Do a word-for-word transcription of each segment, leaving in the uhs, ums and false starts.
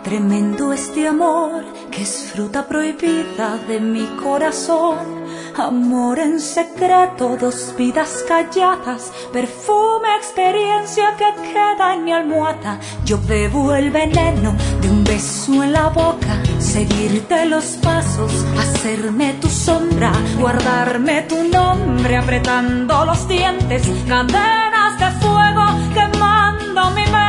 Tremendo este amor que es fruta prohibida de mi corazón. Amor en secreto, dos vidas calladas, perfume, experiencia que queda en mi almohada. Yo bebo el veneno de un beso en la boca, seguirte los pasos, hacerme tu sombra, guardarme tu nombre, apretando los dientes, cadenas de fuego quemando mi mente.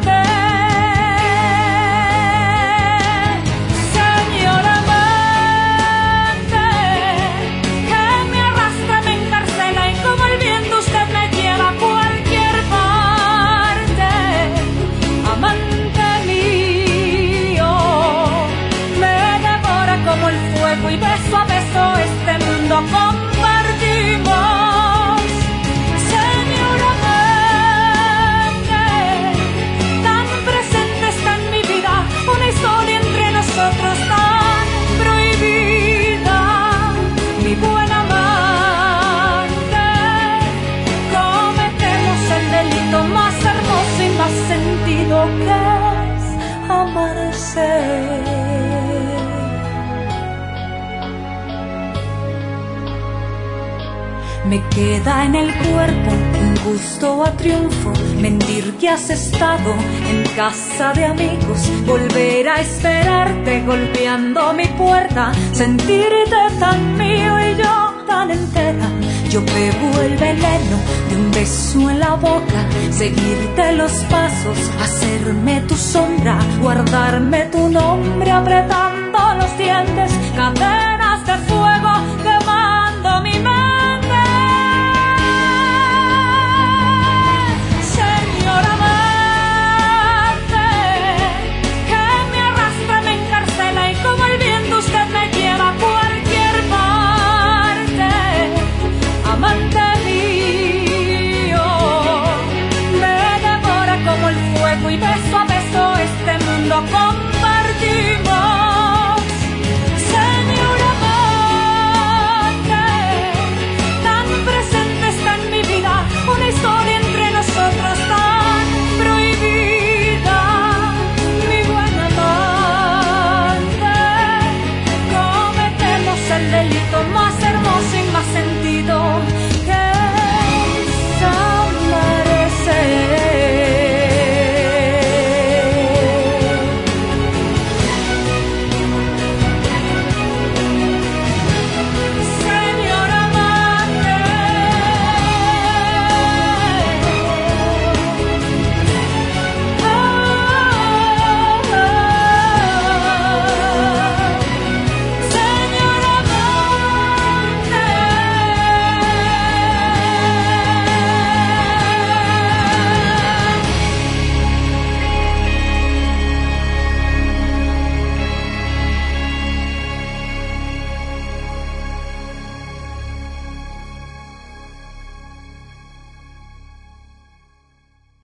Y beso a beso este mundo compartimos. Señora amante, tan presente está en mi vida una historia entre nosotros tan prohibida. Mi buena amante, cometemos el delito más hermoso y más sentido que es amarse. Me queda en el cuerpo un gusto a triunfo, mentir que has estado en casa de amigos, volver a esperarte golpeando mi puerta, sentirte tan mío y yo tan entera. Yo bebo el veneno de un beso en la boca, seguirte los pasos, hacerme tu sombra, guardarme tu nombre, apretando los dientes, cadenas de fuego.